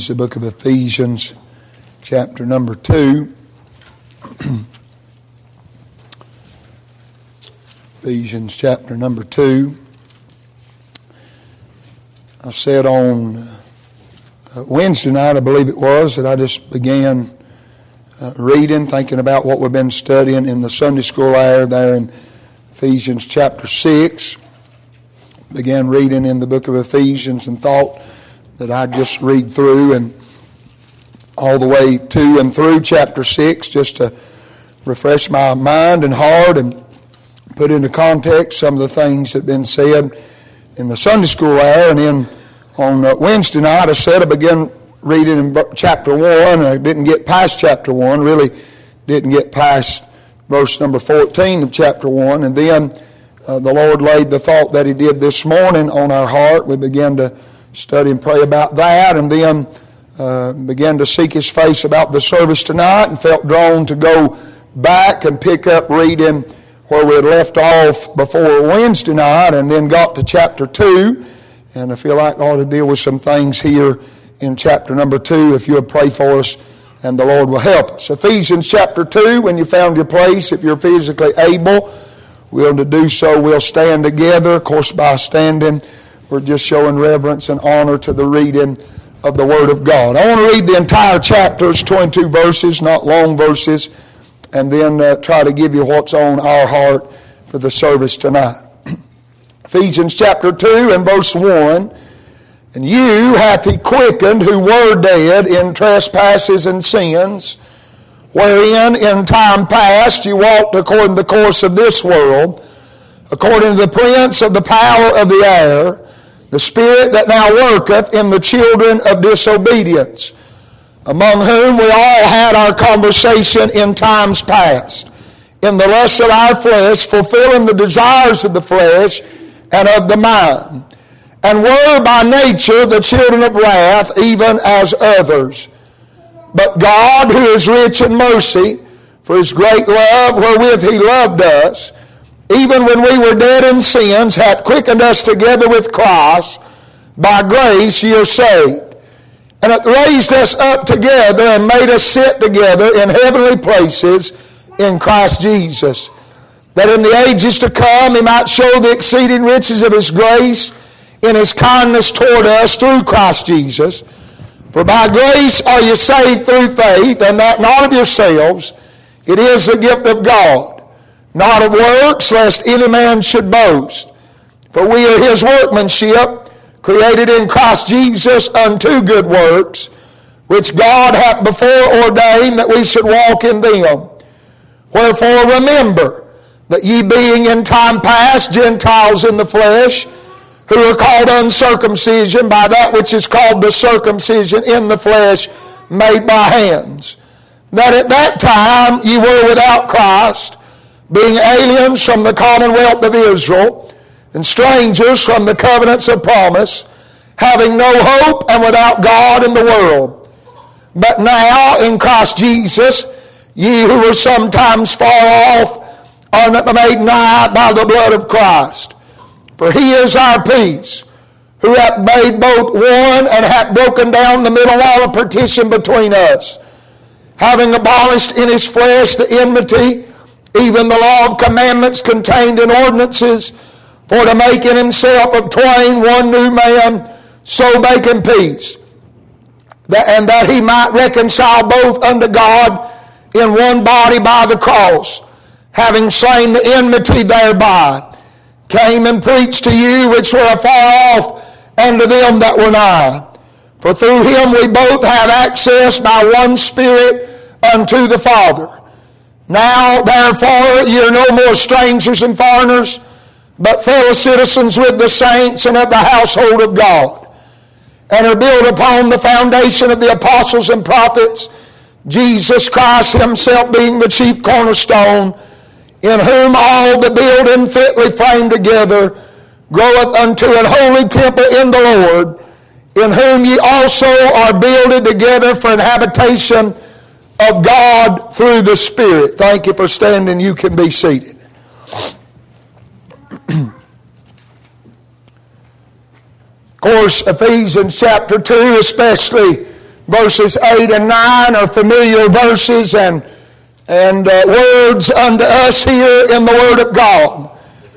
is the book of Ephesians, chapter number 2. Ephesians chapter number 2. I said on Wednesday night, I believe it was, that I just began reading, thinking about what we've been studying in the Sunday school hour there in Ephesians chapter 6. Began reading in the book of Ephesians and thought that I'd just read through and all the way to and through chapter 6 just to refresh my mind and heart and put into context some of the things that have been said in the Sunday school hour. And then on Wednesday night, I said I began reading in chapter 1. I didn't get past chapter 1, really didn't get past verse number 14 of chapter 1. And then the Lord laid the thought that He did this morning on our heart. We began to study and pray about that, and then began to seek His face about the service tonight, and felt drawn to go back and pick up reading where we had left off before Wednesday night, and then got to chapter 2. And I feel like I ought to deal with some things here in chapter number 2, if you'll pray for us, and the Lord will help us. Ephesians chapter 2, when you found your place, if you're physically able, willing to do so, we'll stand together. Of course, by standing, we're just showing reverence and honor to the reading of the Word of God. I want to read the entire chapter. It's 22 verses, not long verses, and then try to give you what's on our heart for the service tonight. Ephesians chapter 2 and verse 1. And you hath He quickened who were dead in trespasses and sins, wherein in time past you walked according to the course of this world, according to the prince of the power of the air, the spirit that now worketh in the children of disobedience, among whom we all had our conversation in times past, in the lust of our flesh, fulfilling the desires of the flesh and of the mind, and were by nature the children of wrath, even as others. But God, who is rich in mercy, for His great love wherewith He loved us, even when we were dead in sins, hath quickened us together with Christ. By grace ye are saved, and hath raised us up together and made us sit together in heavenly places in Christ Jesus, that in the ages to come He might show the exceeding riches of His grace in His kindness toward us through Christ Jesus. For by grace are you saved through faith, and that not of yourselves. It is the gift of God, not of works, lest any man should boast. For we are His workmanship, created in Christ Jesus unto good works, which God hath before ordained that we should walk in them. Wherefore remember that ye being in time past Gentiles in the flesh, who are called uncircumcision by that which is called the circumcision in the flesh made by hands, that at that time ye were without Christ, being aliens from the commonwealth of Israel, and strangers from the covenants of promise, having no hope and without God in the world. But now in Christ Jesus, ye who were sometimes far off are made nigh by the blood of Christ. For He is our peace, who hath made both one and hath broken down the middle wall of partition between us, having abolished in His flesh the enmity, even the law of commandments contained in ordinances, for to make in Himself of twain one new man, so making peace, and that He might reconcile both unto God in one body by the cross, having slain the enmity thereby, came and preached to you which were afar off, and to them that were nigh. For through Him we both have access by one Spirit unto the Father. Now therefore ye are no more strangers and foreigners, but fellow citizens with the saints and of the household of God, and are built upon the foundation of the apostles and prophets, Jesus Christ Himself being the chief cornerstone, in whom all the building fitly framed together groweth unto an holy temple in the Lord, in whom ye also are builded together for an habitation of God through the Spirit. Thank you for standing. You can be seated. Of course, Ephesians chapter 2 especially Verses 8 and 9 are familiar verses and words unto us here in the Word of God.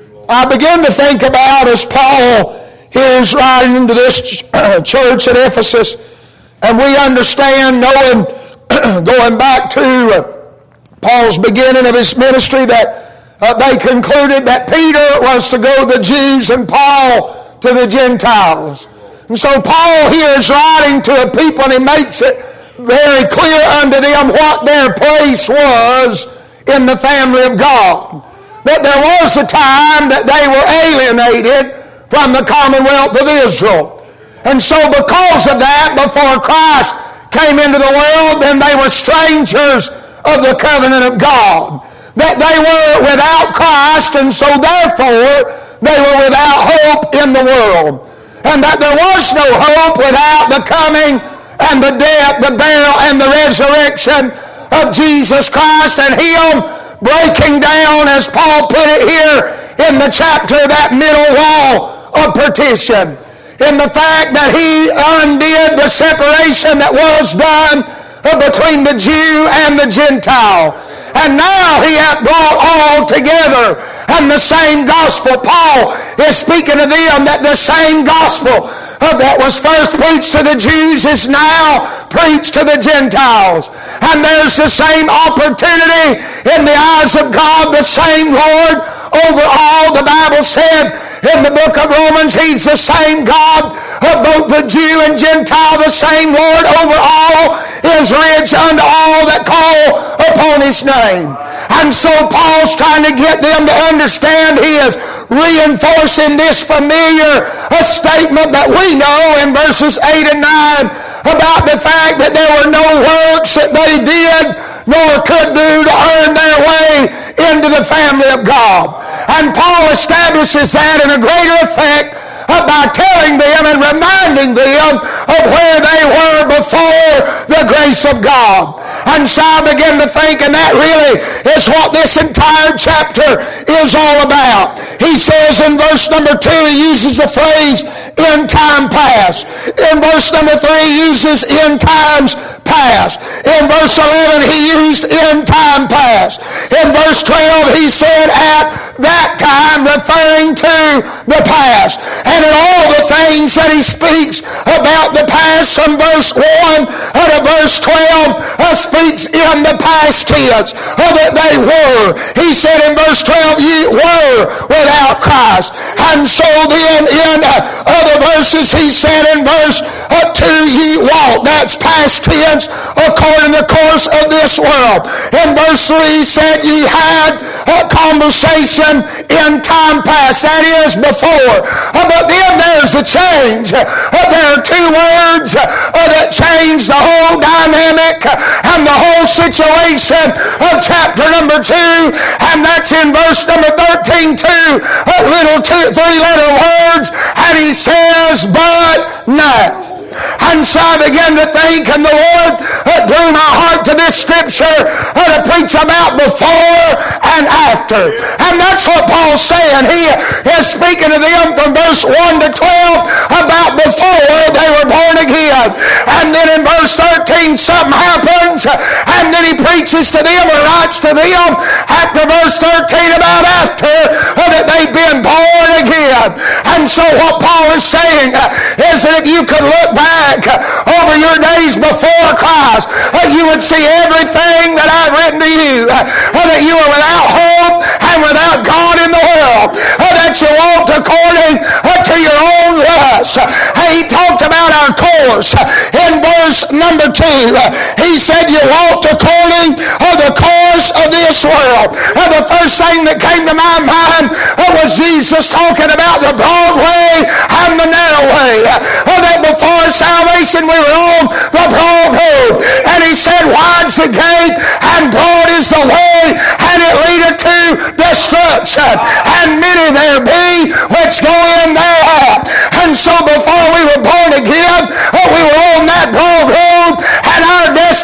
I begin to think about, as Paul is writing to this church at Ephesus, and we understand, knowing, going back to Paul's beginning of his ministry, that they concluded that Peter was to go to the Jews and Paul to the Gentiles. And so Paul here is writing to a people, and he makes it very clear unto them what their place was in the family of God. That there was a time that they were alienated from the commonwealth of Israel. And so because of that, before Christ came into the world, then they were strangers of the covenant of God. That they were without Christ, and so therefore they were without hope in the world. And that there was no hope without the coming and the death, the burial, and the resurrection of Jesus Christ, and Him breaking down, as Paul put it here in the chapter, that middle wall of partition, in the fact that He undid the separation that was done between the Jew and the Gentile. And now He hath brought all together, and the same gospel. Paul is speaking to them that the same gospel that was first preached to the Jews is now preached to the Gentiles. And there's the same opportunity in the eyes of God, the same Lord over all. The Bible said in the book of Romans, He's the same God of both the Jew and Gentile. The same Lord over all is rich unto all that call upon His name. And so Paul's trying to get them to understand. He is reinforcing this familiar statement that we know in verses 8 and 9 about the fact that there were no works that they did nor could do to earn their way into the family of God. And Paul establishes that in a greater effect by telling them and reminding them of where they were before the grace of God. And so I begin to think, and that really is what this entire chapter is all about. He says in verse number 2, he uses the phrase, in time past. In verse number 3, he uses in times past. In verse 11, he used in time past. In verse 12, he said at that time, referring to the past. And in all the things that he speaks about the past, from verse 1 to verse 12, speaks in the past tense that they were. He said in verse 12, ye were without Christ. And so then in other verses, he said in verse 2, ye walked. That's past tense according to the course of this world. In verse 3, he said ye had a conversation in time past. That is before. But then there's a change. There are two words that change the whole dynamic and the whole situation of chapter number 2, and that's in verse number 13, two little three-letter words, and he says, but now. And so I began to think, and the Lord drew my heart to this scripture to preach about before and after. And that's what Paul's saying. He is speaking to them from verse 1 to 12 about before they were born again. And then in verse 13 something happens, and then he preaches to them or writes to them after verse 13 about after that they've been born again. And so what Paul is saying is that if you could look back over your days before Christ, you would see everything that I've written to you, that you are without hope and without God in the world, that you walked according to your own lust. He talked about our course in verse number 2. He said you walked according to the course of this world. The first thing that came to my mind was Jesus talking about the broad way and the narrow way. That before salvation we were on the broad road. And he said, wide's the gate and broad is the way, and it leadeth to destruction. And many there be which go in thereat. And so before we were born again, we were on that broad road, and our destination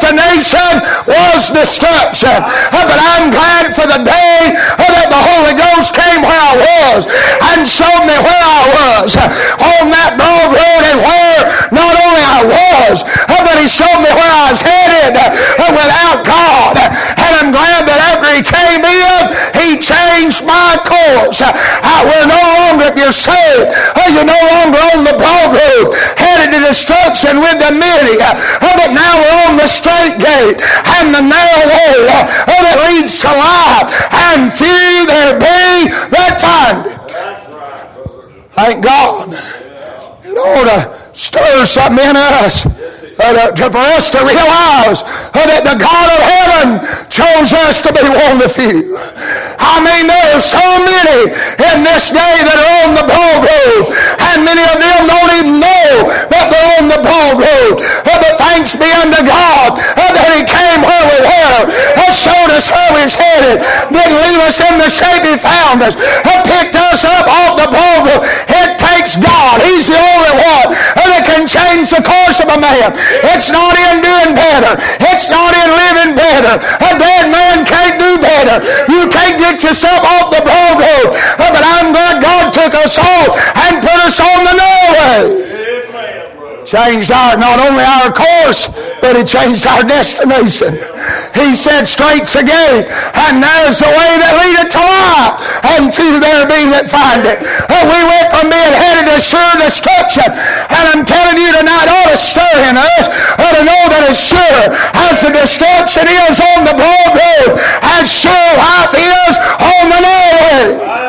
destination was destruction. But I'm glad for the day that the Holy Ghost came where I was and showed me where I was on that broad road, and where not only I was, but He showed me where I was headed without God. And I'm glad that after He came in, He changed my course. We're no longer, if you're saved, you're no longer on the broad road headed to destruction with the many, but now we're on the straight gate and the narrow way that leads to life, and few there be that find it. Thank God. It ought to stir something in us for us to realize that the God of heaven chose us to be one of the few. I mean, there are so many in this day that are on the broad road, and many of them don't even know that they're on the broad road. But thanks be unto God that He came where we were, showed us where we was headed, didn't leave us in the shape He found us, picked us up off the broad road. It takes God. He's the only one that can change the course of a man. It's not in doing better. It's not in living better. A dead man can't do better. You can't get yourself off the broad road. But I'm glad God took us off and put us on the narrow way. Changed not only our course, but He changed our destination. He said, straight's the gate, and there's the way that leadeth to life, and few there be that find it. We went from being headed to sure destruction, and I'm telling you tonight, ought to stir in us to know that as sure as the destruction is on the broad road, as sure life is on the narrow way.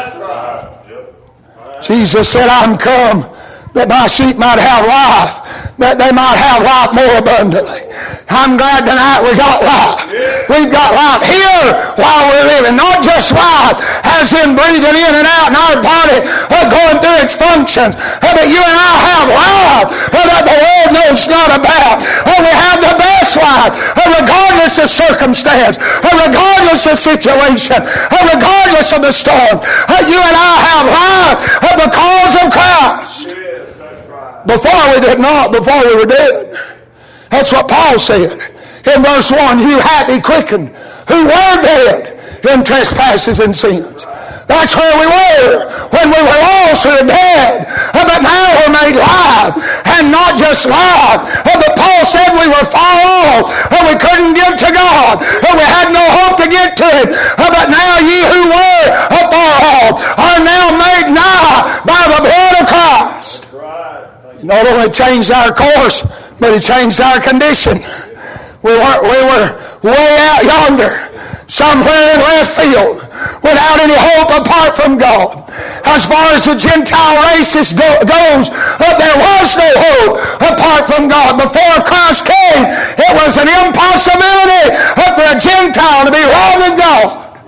Jesus said, I'm come that my sheep might have life, that they might have life more abundantly. I'm glad tonight we got life. We've got life here while we're living. Not just life as in breathing in and out in our body, going through its functions, but you and I have life that the world knows not about. We have the best life, regardless of circumstance, regardless of situation, regardless of the storm. You and I have life because of Christ. Before we did not, before we were dead. That's what Paul said in verse 1. You hath He quickened who were dead in trespasses and sins. That's where we were. When we were lost, we were dead. But now we're made alive. And not just alive. But Paul said we were far off. We couldn't get to God. We had no hope to get to Him. But now ye who were far off are now made nigh by the blood of Christ. He not only changed our course, but He changed our condition. We were way out yonder, somewhere in left field, without any hope apart from God. As far as the Gentile races goes, there was no hope apart from God. Before Christ came, it was an impossibility for a Gentile to be right with God.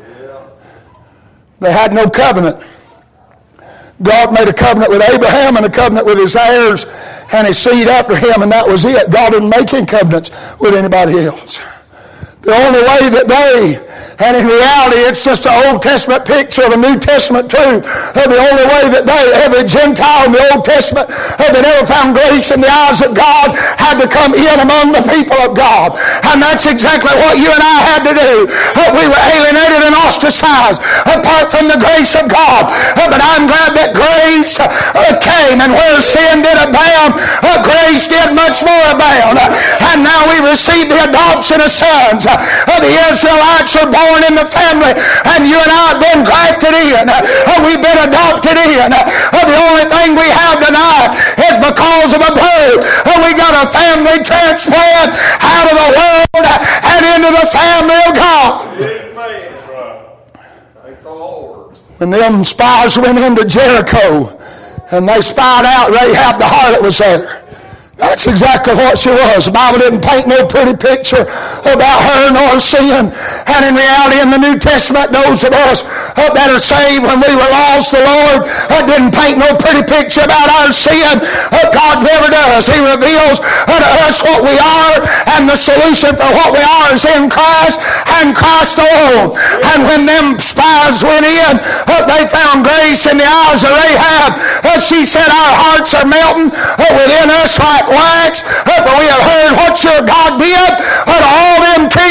They had no covenant. God made a covenant with Abraham and a covenant with his heirs and his seed after him, and that was it. God didn't make any covenants with anybody else. The only way that they, and in reality it's just an Old Testament picture of a New Testament truth, the only way that they, every Gentile in the Old Testament that ever found grace in the eyes of God, had to come in among the people of God. And that's exactly what you and I had to do. We were alienated and ostracized apart from the grace of God. But I'm glad that grace came, and where sin did abound, grace did much more abound. And now we receive the adoption of sons. The Israelites are born in the family, and you and I have been grafted in. We've been adopted in. The only thing we have tonight is because of a birth. We got a family transplant out of the world and into the family of God. Thank the Lord. When them spies went into Jericho and they spied out Rahab the harlot was there. That's exactly what she was. The Bible didn't paint no pretty picture about her nor sin. And in reality, in the New Testament, those of us that are saved when we were lost, the Lord didn't paint no pretty picture about our sin. God never does. He reveals to us what we are, and the solution for what we are is in Christ and Christ alone. And when them spies went in, they found grace in the eyes of Rahab. She said, our hearts are melting within us like wax, for we have heard what your God did to all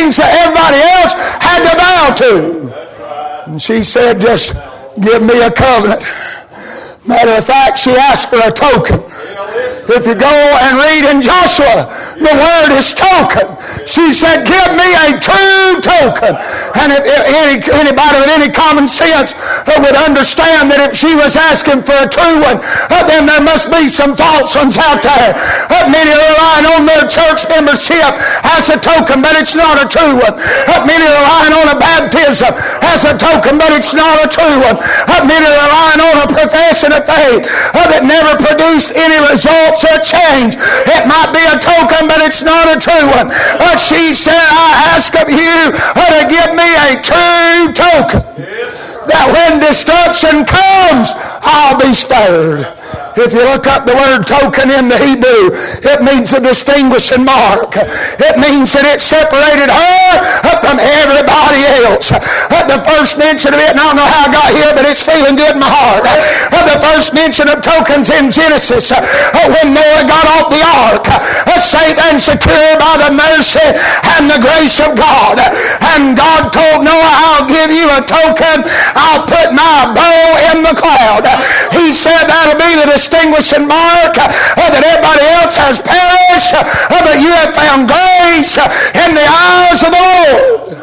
things that everybody else had to bow to. And she said, just give me a covenant. Matter of fact, she asked for a token. If you go and read in Joshua, the word is token. She said, give me a true token. And if anybody with any common sense would understand that if she was asking for a true one, then there must be some false ones out there. Many are relying on their church membership as a token, but it's not a true one. Many are relying on a baptism as a token, but it's not a true one. Many are relying on a profession of faith that never produced any results or change. It might be a token, but it's not a true one. She said, I ask of you to give me a true token, that when destruction comes, I'll be spared. If you look up the word token in the Hebrew, it means a distinguishing mark. It means that it separated her from everybody else. The first mention of it, and I don't know how I got here, but it's feeling good in my heart. The first mention of tokens in Genesis, when Noah got off the ark, safe and secure by the mercy and the grace of God. And God told Noah, I'll give you a token. I'll put my bow in the cloud. He said that'll be the distinguishing mark that everybody else has perished, but you have found grace in the eyes of the Lord.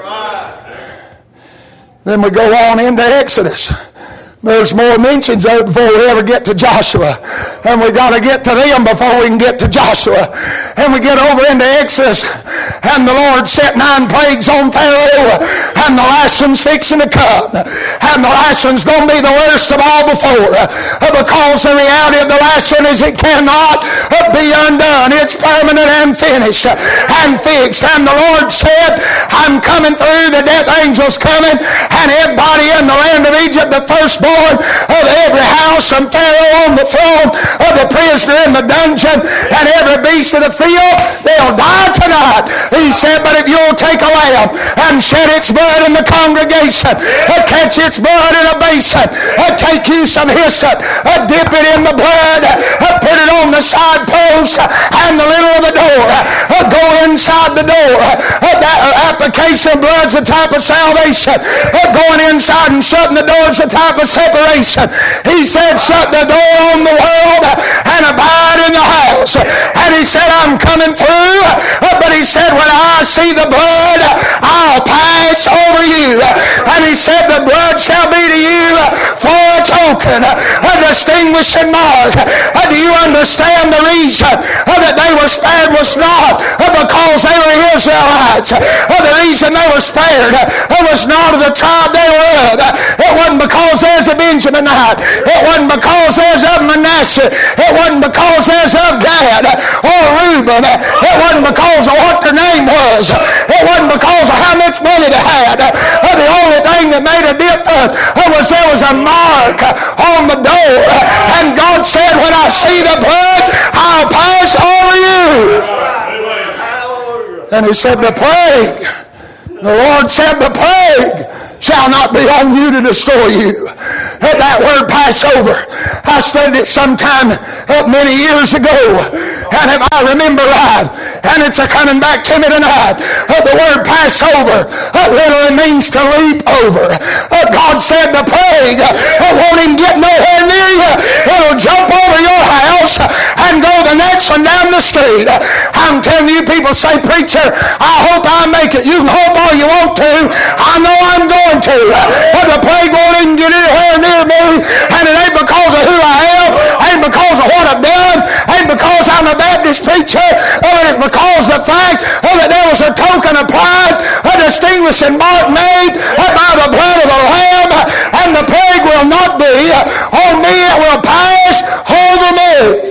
Then we go on into Exodus. There's more mentions of it before we ever get to Joshua. And we got to get to them before we can get to Joshua. And we get over into Exodus, and the Lord set 9 plagues on Pharaoh, and the last one's fixing to come. And the last one's going to be the worst of all before, because the reality of the last one is it cannot be undone. It's permanent and finished and fixed. And the Lord said, I'm coming through, the death angel's coming, and everybody in the land of Egypt, the firstborn of every house, from Pharaoh on the throne, of the prisoner in the dungeon, and every beast of the field, they'll die tonight. He said, but if you'll take a lamb and shed its blood in the congregation, catch its blood in a basin, take you some hyssop, dip it in the blood, put it on the side post and the lintel of the door, go inside the door. That application of blood's a type of salvation. Going inside and shutting the door is a type of separation. He said, shut the door on the world and abide in the house. And he said, I'm coming through, but he said, when I see the blood, I'll pass over you. And he said, the blood shall be to you for a token, a distinguishing mark. Do you understand the reason that they were spared was not because they were Israelites? The reason they were spared was not of the tribe they were of. It wasn't because there's a Benjaminite. It wasn't because there's of Manasseh. It wasn't because there's of Gad or Reuben. It wasn't because of what their name was. It wasn't because of how much money they had. The only thing that made a difference was there was a mark on the door. And God said, when I see the blood, I'll pass over you. And he said, the plague, the Lord said, the plague shall not be on you to destroy you. That word Passover, I studied it sometime many years ago, and if I remember right, and it's coming back to me tonight, the word Passover literally means to leap over. God said the plague won't even get nowhere near you. It'll jump over your house and go the next one down the street. I'm telling you, people say, preacher, I hope I make it. You can hope all you want to. I know I'm going to. But the plague won't even get anywhere near me. And it ain't because of who I am. Ain't because of what I've done. Ain't because I'm a Baptist preacher. It's because of the fact that there was a token applied, a distinguishing mark made by the blood of the Lamb. And the plague will not be on me. It will pass over me.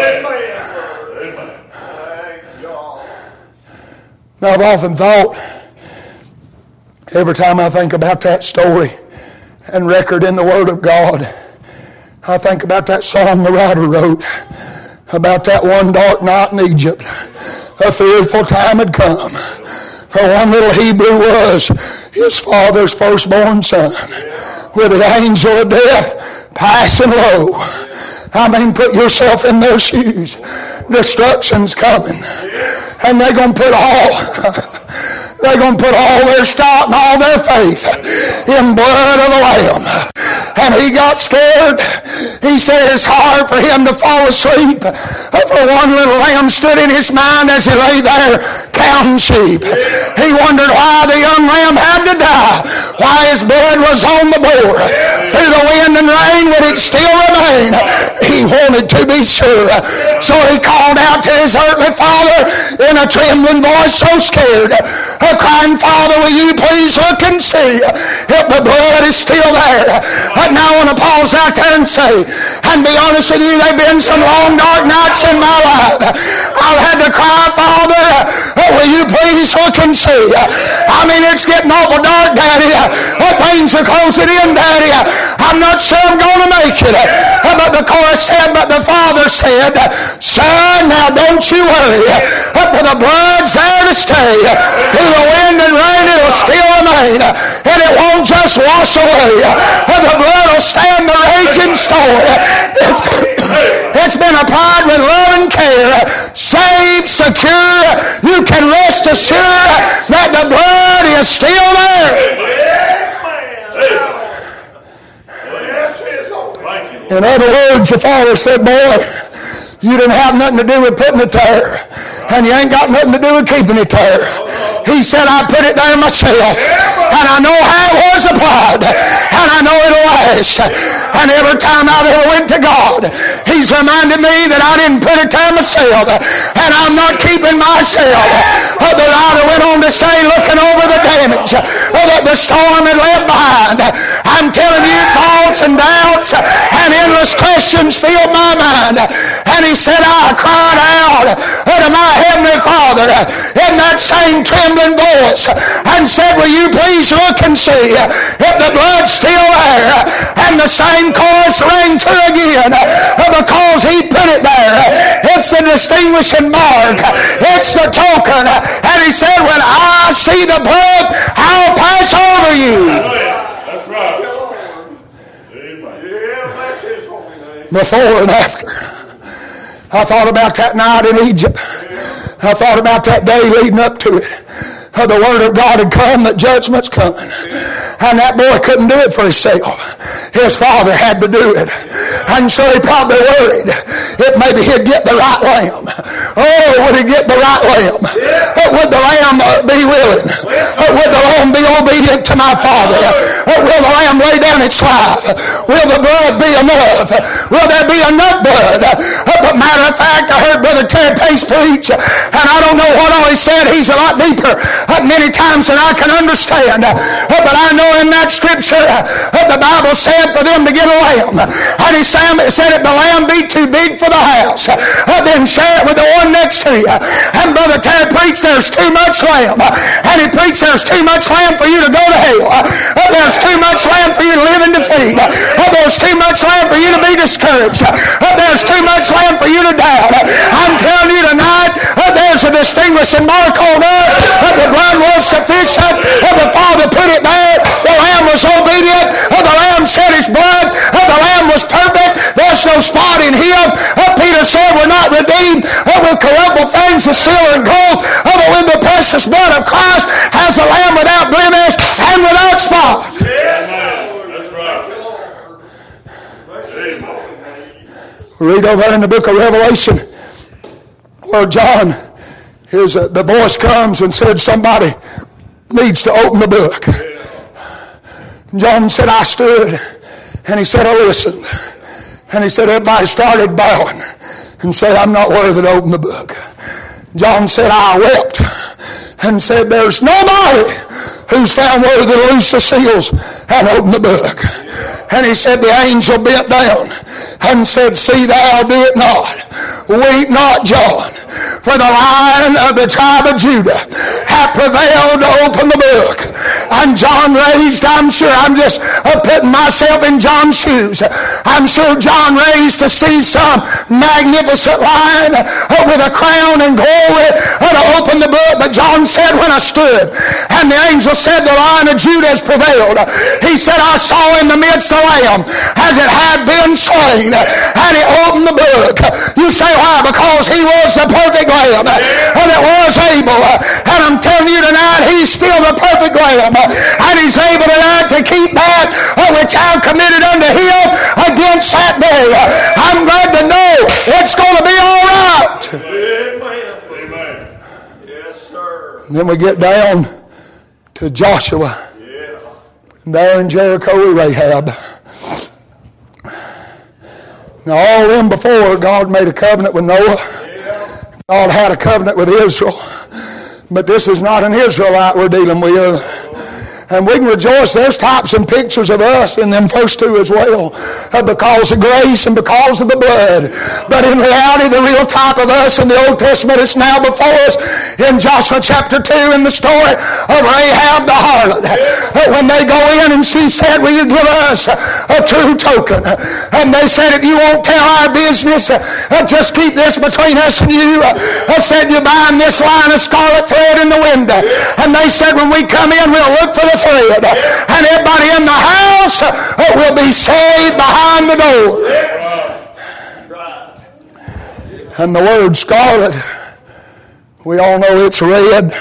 Now, I've often thought, every time I think about that story and record in the Word of God, I think about that song the writer wrote about that one dark night in Egypt. A fearful time had come. For one little Hebrew was his father's firstborn son, with the angel of death passing low. I mean, put yourself in their shoes. Destruction's coming. And they're going to put all They're going to put all their stock and all their faith in blood of the Lamb. And he got scared. He said it's hard for him to fall asleep. For one little lamb stood in his mind as he lay there counting sheep. He wondered why the young lamb had to die, why his blood was on the board. Through the wind and rain, would it still remain? He wanted to be sure. So he called out to his earthly father in a trembling voice, so scared, crying, Father, will you please look and see if the blood is still there? But now I want to pause out there and say, and be honest with you, there have been some long dark nights in my life. I've had to cry, Father, will you please look and see? I mean, it's getting awful dark, Daddy. Things are closing in, Daddy. I'm not sure I'm going to make it. But the chorus said, but the Father said, Son, now don't you worry. For the blood's there to stay. Through the wind and rain, it'll still remain. And it won't just wash away. The blood will stand the raging storm. It's been applied with love and care. Saved, secure. You can rest assured that the blood is still there. In other words, the Father said, boy, you didn't have nothing to do with putting it there. And you ain't got nothing to do with keeping it there. He said, I put it there myself. And I know how it was applied. And I know it'll last. And every time I've ever went to God, He's reminded me that I didn't put it there myself. And I'm not keeping myself. But the writer went on to say, looking over the damage that the storm had left behind, I'm telling you, thoughts and doubts and endless questions filled my mind. And he said, I cried out to my Heavenly Father in that same trembling voice and said, will you please look and see if the blood's still there? And the same chorus rang true again because he put it there. It's the distinguishing mark. It's the token. And he said, when I see the blood, I'll pass over you. That's right. Before and after. I thought about that night in Egypt. I thought about that day leading up to it. The word of God had come that judgment's coming. And that boy couldn't do it for himself. His father had to do it. And so he probably worried if maybe he'd get the right lamb. Oh, would he get the right lamb? Would the lamb be willing? Would the lamb be obedient to my father? Will the lamb lay down its life? Will the blood be enough? Will there be enough blood? But matter of fact, I heard Brother Ted Pace preach, and I don't know what all he said. He's a lot deeper many times than I can understand. But I know in that scripture, the Bible said for them to get a lamb. And he said if the lamb be too big for the house, then share it with the one next to you. And Brother Ted preached there's too much lamb. And he preached there's too much lamb for you to go to hell. There's too much lamb for you to live in defeat. There's too much lamb for you to be discouraged. There's too much lamb for you to doubt. I'm telling you tonight, there's a distinguishing mark on us. The blood was sufficient. The Father put it there. The Lamb was obedient. The Lamb shed His blood. The Lamb was perfect. There's no spot in Him. Peter said we're not redeemed with corruptible things of silver and gold, but with the precious blood of Christ as a lamb without blemish and without spot. Yes. That's right. Read over in the book of Revelation where John, the voice comes and said somebody needs to open the book. John said, I stood, and he said, I listened. And he said, everybody started bowing and said, I'm not worthy to open the book. John said, I wept and said, there's nobody who's found worthy to loose the seals and open the book. And he said, the angel bent down and said, see thou do it not. Weep not, John, for the Lion of the tribe of Judah hath prevailed to open the book. And John raised, I'm sure, I'm just putting myself in John's shoes. I'm sure John raised to see some magnificent lion with a crown and glory to open the book. But John said, when I stood, and the angel said, the Lion of Judah has prevailed. He said, I saw in the midst the Lamb as it had been slain, and he opened the book. You say, why? Because he was the perfect Lamb, and it was able. And I'm telling you tonight, He's still the perfect Lamb. And He's able tonight to keep that which I've committed unto Him against that day. I'm glad to know it's going to be all right. Amen. Yes, sir. And then we get down to Joshua. Yeah. There in Jericho with Rahab. Now all them before, God made a covenant with Noah. God had a covenant with Israel. But this is not an Israelite we're dealing with. And we can rejoice, there's types and pictures of us in them first two as well, because of grace and because of the blood. But in reality, the real type of us in the Old Testament is now before us in Joshua chapter 2 in the story of Rahab the harlot. When they go in and she said, will you give us a true token? And they said, if you won't tell our business, just keep this between us and you. I said, you bind this line of scarlet thread in the window. And they said, when we come in, we'll look for the thread. And everybody in the house will be saved behind the door. And the word scarlet, we all know it's red.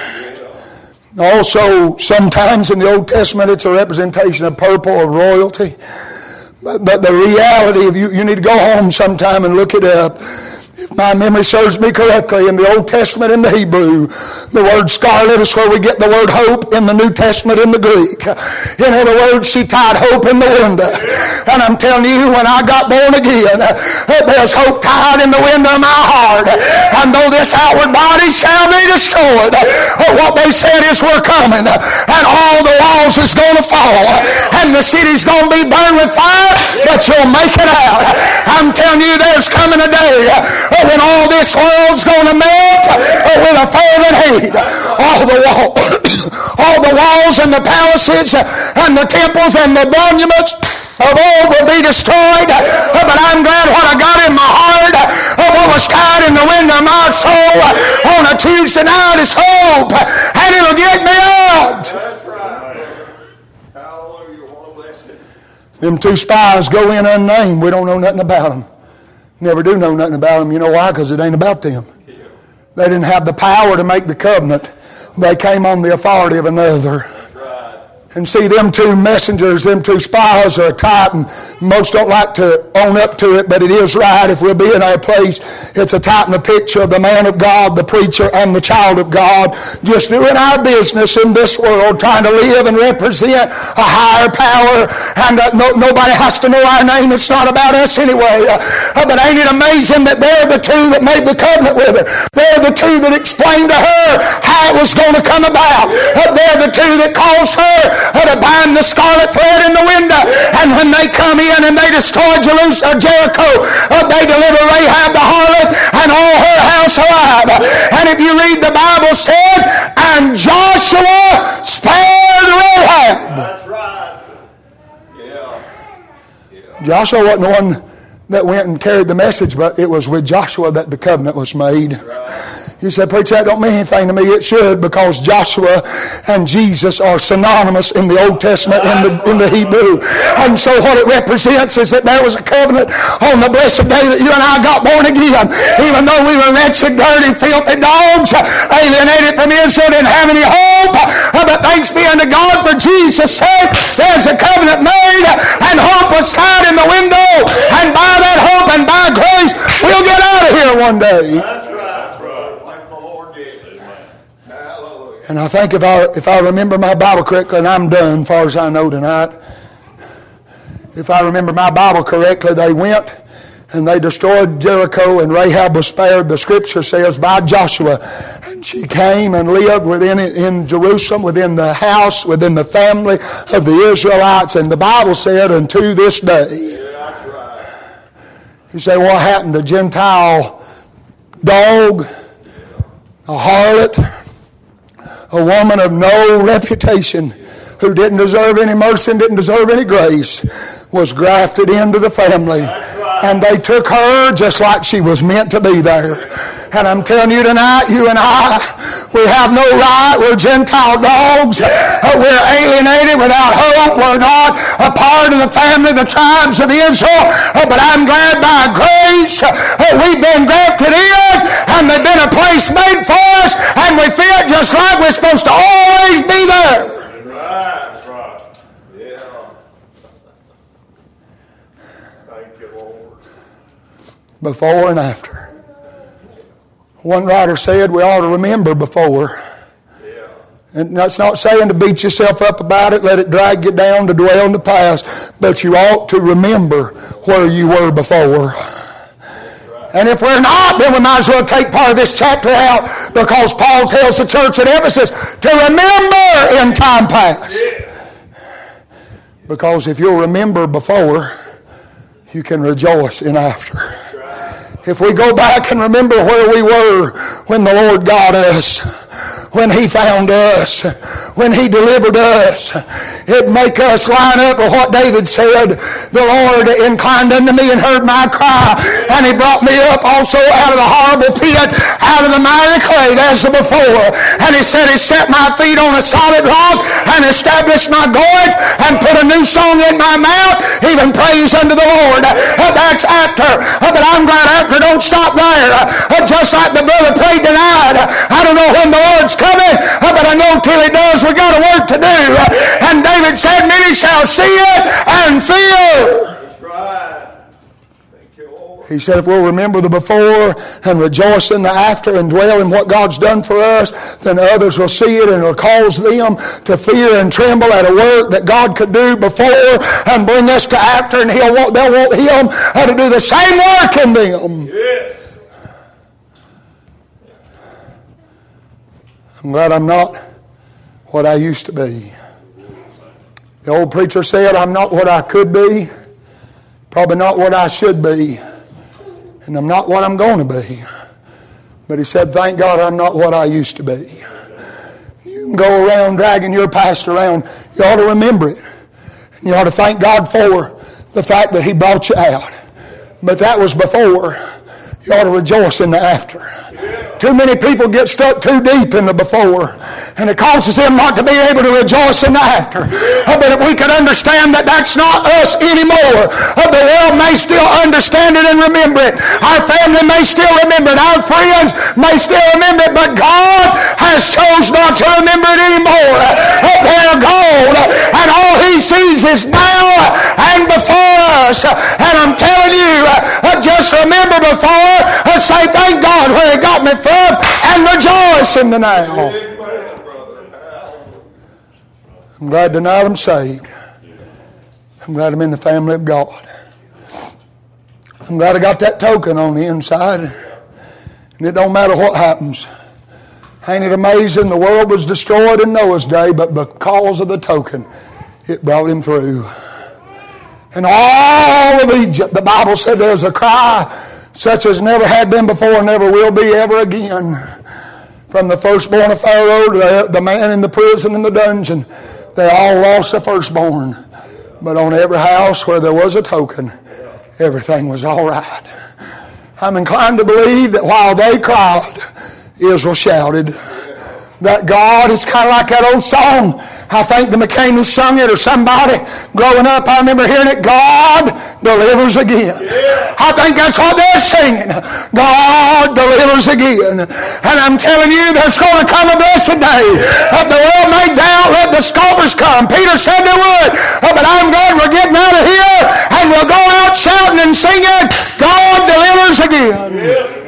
Also, sometimes in the Old Testament, it's a representation of purple or royalty. But the reality of you need to go home sometime and look it up. If my memory serves me correctly, in the Old Testament in the Hebrew, the word scarlet is where we get the word hope in the New Testament in the Greek. In other words, she tied hope in the window. And I'm telling you, when I got born again, there's hope tied in the window of my heart. And though this outward body shall be destroyed, what they said is we're coming. And all the walls is going to fall. And the city's going to be burned with fire, but you'll make it out. I'm telling you, there's coming a day when all this world's going to melt with a fervent heat. All the walls and the palaces and the temples and the monuments of old will be destroyed. But I'm glad what I got in my heart, what was tied in the window of my soul on a Tuesday night is hope, and it'll get me out. That's right. Hallelujah. What a blessing. Them two spies go in unnamed. We don't know nothing about them. Never do know nothing about them. You know why? Because it ain't about them. They didn't have the power to make the covenant. They came on the authority of another. And see, them two messengers, them two spies are a type, and most don't like to own up to it, but it is right. If we'll be in our place, it's a type and a picture of the man of God, the preacher, and the child of God, just doing our business in this world, trying to live and represent a higher power, and nobody has to know our name. It's not about us anyway. But ain't it amazing that they're the two that made the covenant with her? They're the two that explained to her how it was going to come about. They're the two that caused her to bind the scarlet thread in the window. And when they come in and they destroy Jericho, they deliver Rahab the harlot and all her house alive. And if you read, the Bible said, and Joshua spared Rahab. That's right. Yeah. Joshua wasn't the one that went and carried the message, but it was with Joshua that the covenant was made. You said, preacher, that don't mean anything to me. It should, because Joshua and Jesus are synonymous in the Old Testament in the Hebrew. And so what it represents is that there was a covenant on the blessed day that you and I got born again. Even though we were wretched, dirty, filthy dogs, alienated from Israel, didn't have any hope. But thanks be unto God for Jesus' sake, there's a covenant made, and hope was tied in the window. And by that hope and by grace, we'll get out of here one day. That's right. Thank the Lord Jesus. Hallelujah. And I think if I remember my Bible correctly, and I'm done as far as I know tonight, if I remember my Bible correctly, they went and they destroyed Jericho, and Rahab was spared, the Scripture says, by Joshua. And she came and lived in Jerusalem, within the house, within the family of the Israelites. And the Bible said, unto this day. Yeah, that's right. You say, what happened? A Gentile dog, a harlot, a woman of no reputation, who didn't deserve any mercy and didn't deserve any grace, was grafted into the family. And they took her just like she was meant to be there. And I'm telling you tonight, you and I, We have no right. We're Gentile dogs. We're alienated without hope. We're not a part of the family, the tribes of Israel. But I'm glad by grace we've been grafted in, and there's been a place made for us, and we fit just like we're supposed to always be there. That's right. Yeah. Thank you, Lord. Before and after. One writer said we ought to remember before. Yeah. And that's not saying to beat yourself up about it, let it drag you down, to dwell in the past, but you ought to remember where you were before. And if we're not, then we might as well take part of this chapter out, because Paul tells the church at Ephesus to remember in time past. Because if you'll remember before, you can rejoice in after. If we go back and remember where we were when the Lord got us, when He found us, when He delivered us, it'd make us line up with what David said. The Lord inclined unto me and heard my cry, and He brought me up also out of the horrible pit, out of the miry clay as before. And He said He set my feet on a solid rock and established my goings and put a new song in my mouth, even praise unto the Lord. That's after. But I'm glad after don't stop there. Just like the brother prayed tonight, I don't know when the Lord's coming, but I know till He does we got a work to do. And David said, many shall see it and fear. That's right. Thank you, Lord. He said if we'll remember the before and rejoice in the after and dwell in what God's done for us, then others will see it and it'll cause them to fear and tremble at a work that God could do before and bring us to after, and they'll want Him to do the same work in them. Yes. I'm glad I'm not what I used to be. The old preacher said, I'm not what I could be, probably not what I should be, and I'm not what I'm going to be. But he said, thank God I'm not what I used to be. You can go around dragging your past around. You ought to remember it. And you ought to thank God for the fact that He brought you out. But that was before. You ought to rejoice in the after. Too many people get stuck too deep in the before, and it causes them not to be able to rejoice in the after. But if we could understand that that's not us anymore, the world may still understand it and remember it. Our family may still remember it. Our friends may still remember it, but God has chose not to remember it anymore. They're gone, and all He sees is now and before us. And I'm telling you, just remember before, say thank God where He got me from, and rejoice in the now. I'm glad tonight I'm saved. I'm glad I'm in the family of God. I'm glad I got that token on the inside. And it don't matter what happens. Ain't it amazing? The world was destroyed in Noah's day, but because of the token, it brought him through. And all of Egypt, the Bible said there's a cry such as never had been before, never will be ever again. From the firstborn of Pharaoh to the man in the prison in the dungeon, they all lost the firstborn. But on every house where there was a token, everything was all right. I'm inclined to believe that while they cried, Israel shouted. That God is kind of like that old song. I think the McCain sung it, or somebody growing up, I remember hearing it. God delivers again. I think that's what they're singing. God delivers again. And I'm telling you, there's going to come a blessed day. If the world may doubt, let the scoffers come. Peter said they would. But I'm glad we're getting out of here, and we'll go out shouting and singing, God delivers again.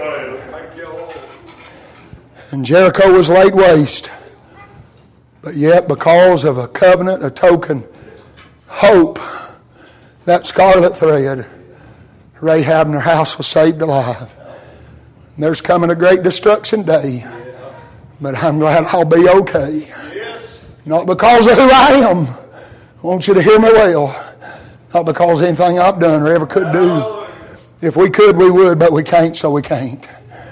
And Jericho was laid waste. But yet, because of a covenant, a token, hope, that scarlet thread, Rahab and her house was saved alive. And there's coming a great destruction day. But I'm glad I'll be okay. Not because of who I am. I want you to hear me well. Not because of anything I've done or ever could do. If we could, we would, but we can't, so we can't.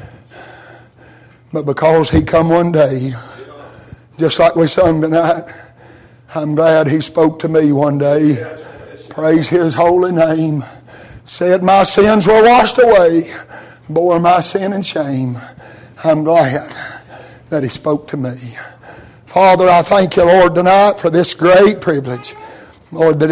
But because He come one day, just like we sung tonight, I'm glad He spoke to me one day. Praise His holy name. Said my sins were washed away, bore my sin and shame. I'm glad that He spoke to me. Father, I thank You, Lord, tonight for this great privilege. Lord, that